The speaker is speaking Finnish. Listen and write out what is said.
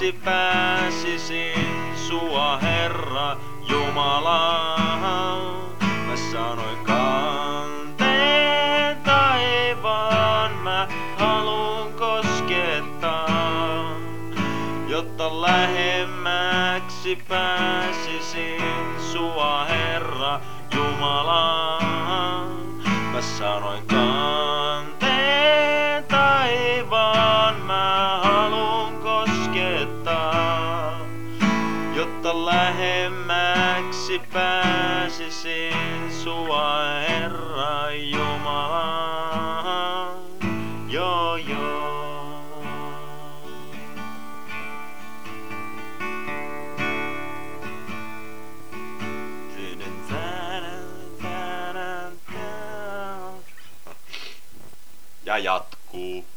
lähemmäksi pääsisin sua, Herra Jumala. Mä sanoin kanteen taivaan, mä haluun koskettaa, jotta lähemmäksi pääsisin sua, Herra Jumala. Mä sanoin kanteen taivaan, mä haluun koskettaa, jotta lähemmäksi pääsisin sua, Herra Jumala. Joo, joo. Ja jatkuu.